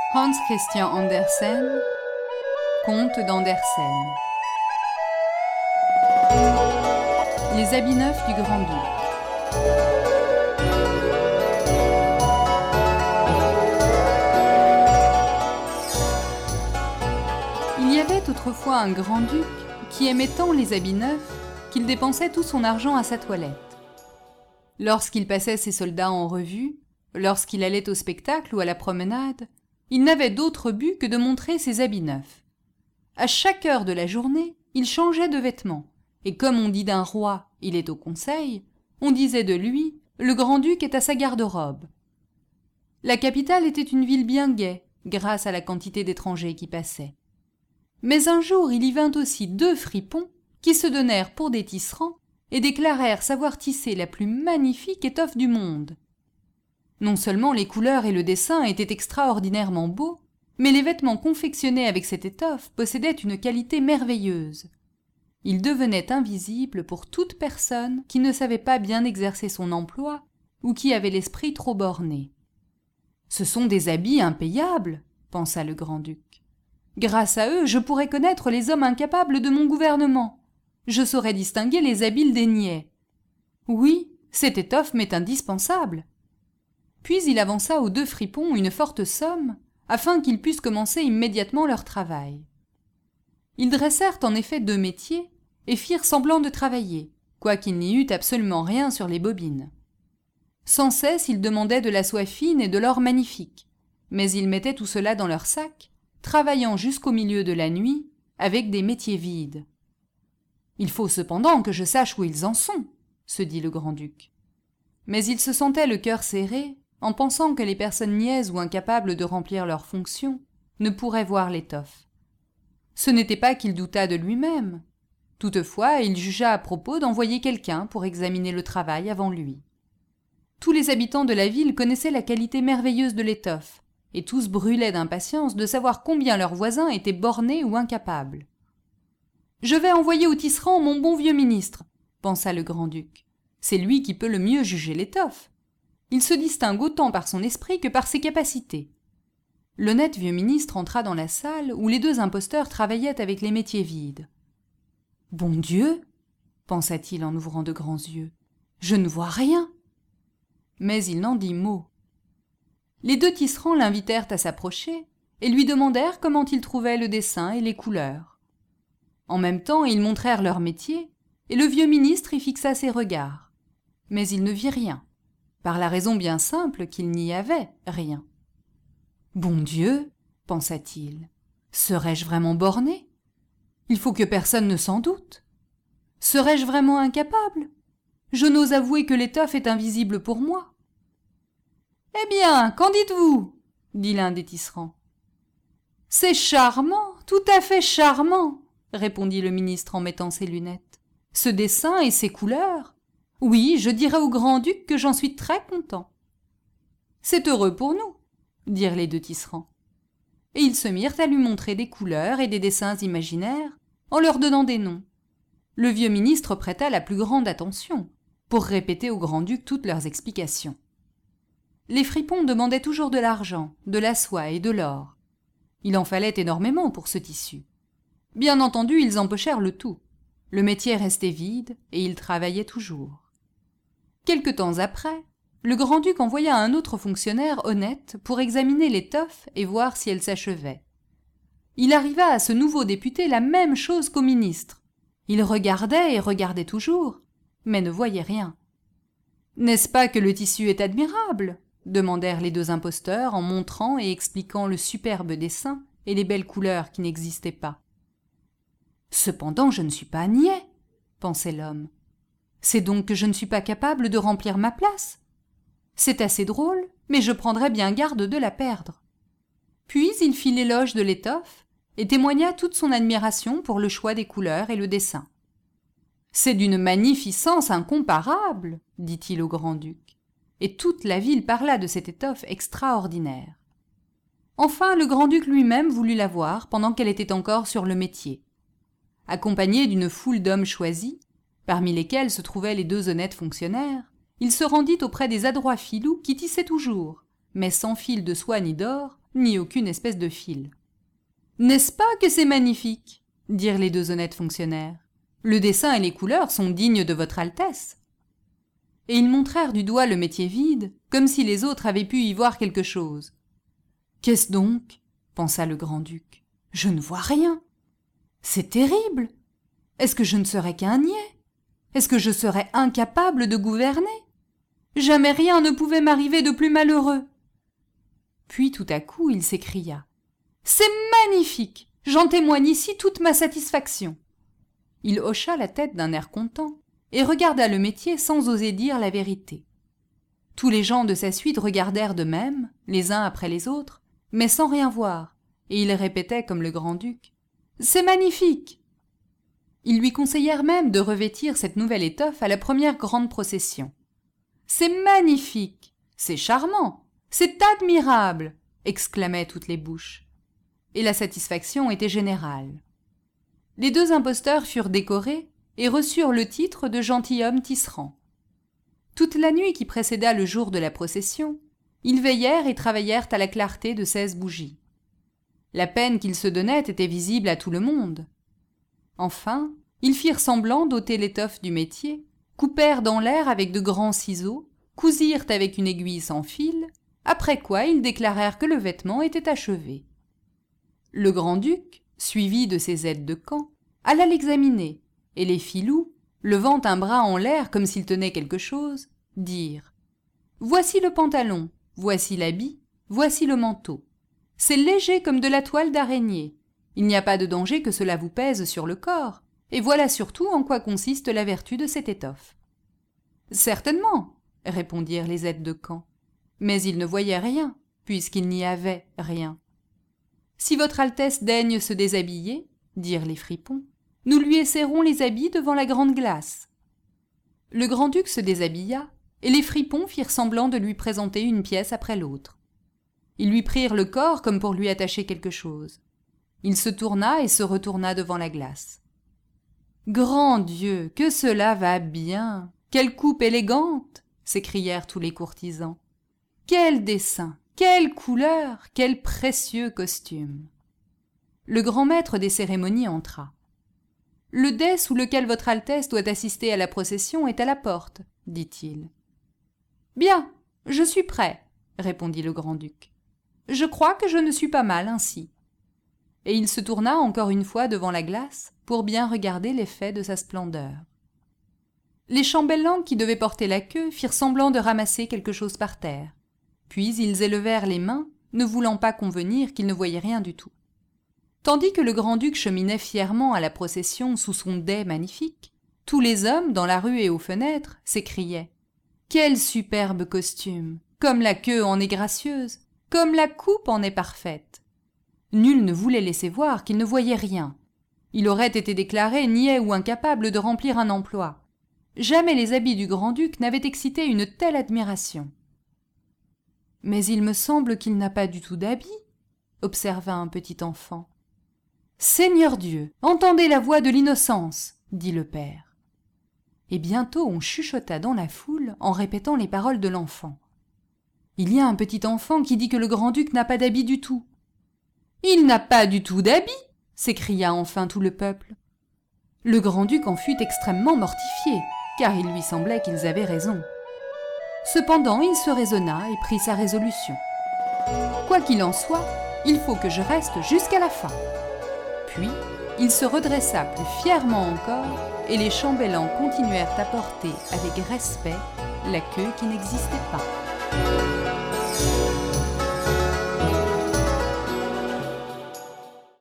Hans Christian Andersen, Comte d'Andersen. Les habits neufs du Grand-Duc. Il y avait autrefois un grand-duc qui aimait tant les habits neufs qu'il dépensait tout son argent à sa toilette. Lorsqu'il passait ses soldats en revue, lorsqu'il allait au spectacle ou à la promenade, il n'avait d'autre but que de montrer ses habits neufs. À chaque heure de la journée, il changeait de vêtements, et comme on dit d'un roi « il est au conseil », on disait de lui « le grand-duc est à sa garde-robe ». La capitale était une ville bien gaie, grâce à la quantité d'étrangers qui passaient. Mais un jour il y vint aussi 2 fripons qui se donnèrent pour des tisserands et déclarèrent savoir tisser la plus magnifique étoffe du monde. Non seulement les couleurs et le dessin étaient extraordinairement beaux, mais les vêtements confectionnés avec cette étoffe possédaient une qualité merveilleuse. Ils devenaient invisibles pour toute personne qui ne savait pas bien exercer son emploi ou qui avait l'esprit trop borné. « Ce sont des habits impayables », pensa le grand-duc. « Grâce à eux, je pourrais connaître les hommes incapables de mon gouvernement. Je saurais distinguer les habiles des niais. Oui, cette étoffe m'est indispensable. » Puis il avança aux 2 fripons une forte somme, afin qu'ils pussent commencer immédiatement leur travail. Ils dressèrent en effet 2 métiers, et firent semblant de travailler, quoiqu'il n'y eût absolument rien sur les bobines. Sans cesse ils demandaient de la soie fine et de l'or magnifique, mais ils mettaient tout cela dans leur sac, travaillant jusqu'au milieu de la nuit, avec des métiers vides. « Il faut cependant que je sache où ils en sont, » se dit le grand-duc. Mais il se sentait le cœur serré, en pensant que les personnes niaises ou incapables de remplir leurs fonctions ne pourraient voir l'étoffe. Ce n'était pas qu'il doutât de lui-même. Toutefois, il jugea à propos d'envoyer quelqu'un pour examiner le travail avant lui. Tous les habitants de la ville connaissaient la qualité merveilleuse de l'étoffe, et tous brûlaient d'impatience de savoir combien leurs voisins étaient bornés ou incapables. « Je vais envoyer au tisserand mon bon vieux ministre, » pensa le grand-duc. « C'est lui qui peut le mieux juger l'étoffe. Il se distingue autant par son esprit que par ses capacités. » L'honnête vieux ministre entra dans la salle où les 2 imposteurs travaillaient avec les métiers vides. « Bon Dieu !» pensa-t-il en ouvrant de grands yeux. « Je ne vois rien !» Mais il n'en dit mot. Les 2 tisserands l'invitèrent à s'approcher et lui demandèrent comment il trouvait le dessin et les couleurs. En même temps, ils montrèrent leur métier et le vieux ministre y fixa ses regards. Mais il ne vit rien, par la raison bien simple qu'il n'y avait rien. « Bon Dieu !» pensa-t-il, « serais-je vraiment borné ? Il faut que personne ne s'en doute. Serais-je vraiment incapable ? Je n'ose avouer que l'étoffe est invisible pour moi. »« Eh bien, qu'en dites-vous » dit l'un des tisserands. « C'est charmant, tout à fait charmant » répondit le ministre en mettant ses lunettes. « Ce dessin et ces couleurs. Oui, je dirais au grand-duc que j'en suis très content. »« C'est heureux pour nous » dirent les 2 tisserands. Et ils se mirent à lui montrer des couleurs et des dessins imaginaires, en leur donnant des noms. Le vieux ministre prêta la plus grande attention, pour répéter au grand-duc toutes leurs explications. Les fripons demandaient toujours de l'argent, de la soie et de l'or. Il en fallait énormément pour ce tissu. Bien entendu, ils empochèrent le tout. Le métier restait vide, et ils travaillaient toujours. Quelque temps après, le grand-duc envoya un autre fonctionnaire honnête pour examiner l'étoffe et voir si elle s'achevait. Il arriva à ce nouveau député la même chose qu'au ministre. Il regardait et regardait toujours, mais ne voyait rien. « N'est-ce pas que le tissu est admirable ?» demandèrent les 2 imposteurs en montrant et expliquant le superbe dessin et les belles couleurs qui n'existaient pas. « Cependant, je ne suis pas niais, » pensait l'homme. « C'est donc que je ne suis pas capable de remplir ma place. C'est assez drôle, mais je prendrai bien garde de la perdre. » Puis il fit l'éloge de l'étoffe et témoigna toute son admiration pour le choix des couleurs et le dessin. « C'est d'une magnificence incomparable, » dit-il au grand-duc, et toute la ville parla de cette étoffe extraordinaire. Enfin, le grand-duc lui-même voulut la voir pendant qu'elle était encore sur le métier. Accompagné d'une foule d'hommes choisis, parmi lesquels se trouvaient les 2 honnêtes fonctionnaires, il se rendit auprès des adroits filous qui tissaient toujours, mais sans fil de soie ni d'or, ni aucune espèce de fil. « N'est-ce pas que c'est magnifique ?» dirent les deux honnêtes fonctionnaires. « Le dessin et les couleurs sont dignes de votre Altesse. » Et ils montrèrent du doigt le métier vide, comme si les autres avaient pu y voir quelque chose. « Qu'est-ce donc ?» pensa le grand-duc. « Je ne vois rien. C'est terrible. Est-ce que je ne serais qu'un niais? Est-ce que je serais incapable de gouverner? Jamais rien ne pouvait m'arriver de plus malheureux. » Puis tout à coup il s'écria. « C'est magnifique! J'en témoigne ici toute ma satisfaction. » Il hocha la tête d'un air content et regarda le métier sans oser dire la vérité. Tous les gens de sa suite regardèrent de même, les uns après les autres, mais sans rien voir, et ils répétaient comme le grand-duc. « C'est magnifique !» Ils lui conseillèrent même de revêtir cette nouvelle étoffe à la première grande procession. « C'est magnifique! C'est charmant! C'est admirable !» exclamaient toutes les bouches. Et la satisfaction était générale. Les deux imposteurs furent décorés et reçurent le titre de gentilshommes tisserands. Toute la nuit qui précéda le jour de la procession, ils veillèrent et travaillèrent à la clarté de 16 bougies. La peine qu'ils se donnaient était visible à tout le monde. Enfin, ils firent semblant d'ôter l'étoffe du métier, coupèrent dans l'air avec de grands ciseaux, cousirent avec une aiguille sans fil, après quoi ils déclarèrent que le vêtement était achevé. Le grand-duc, suivi de ses aides de camp, alla l'examiner, et les filous, levant un bras en l'air comme s'ils tenaient quelque chose, dirent « Voici le pantalon, voici l'habit, voici le manteau. C'est léger comme de la toile d'araignée. Il n'y a pas de danger que cela vous pèse sur le corps, et voilà surtout en quoi consiste la vertu de cette étoffe. »« Certainement, » répondirent les aides de camp, mais ils ne voyaient rien, puisqu'il n'y avait rien. « Si votre Altesse daigne se déshabiller, » dirent les fripons, « nous lui esserrons les habits devant la grande glace. » Le grand-duc se déshabilla, et les fripons firent semblant de lui présenter une pièce après l'autre. Ils lui prirent le corps comme pour lui attacher quelque chose. Il se tourna et se retourna devant la glace. « Grand Dieu, que cela va bien! Quelle coupe élégante !» s'écrièrent tous les courtisans. « Quel dessin! Quelle couleur! Quel précieux costume !» Le grand maître des cérémonies entra. « Le dais sous lequel votre Altesse doit assister à la procession est à la porte, » dit-il. « Bien, je suis prêt, » répondit le grand-duc. « Je crois que je ne suis pas mal ainsi. » Et il se tourna encore une fois devant la glace pour bien regarder l'effet de sa splendeur. Les chambellans qui devaient porter la queue firent semblant de ramasser quelque chose par terre. Puis ils élevèrent les mains, ne voulant pas convenir qu'ils ne voyaient rien du tout. Tandis que le grand-duc cheminait fièrement à la procession sous son dais magnifique, tous les hommes, dans la rue et aux fenêtres, s'écriaient « Quel superbe costume! Comme la queue en est gracieuse, comme la coupe en est parfaite !» Nul ne voulait laisser voir qu'il ne voyait rien. Il aurait été déclaré niais ou incapable de remplir un emploi. Jamais les habits du grand-duc n'avaient excité une telle admiration. « Mais il me semble qu'il n'a pas du tout d'habits, » observa un petit enfant. « Seigneur Dieu, entendez la voix de l'innocence, » dit le père. Et bientôt on chuchota dans la foule en répétant les paroles de l'enfant. « Il y a un petit enfant qui dit que le grand-duc n'a pas d'habits du tout. »« Il n'a pas du tout d'habits !» s'écria enfin tout le peuple. Le grand-duc en fut extrêmement mortifié, car il lui semblait qu'ils avaient raison. Cependant, il se raisonna et prit sa résolution. « Quoi qu'il en soit, il faut que je reste jusqu'à la fin. » Puis, il se redressa plus fièrement encore, et les chambellans continuèrent à porter avec respect la queue qui n'existait pas.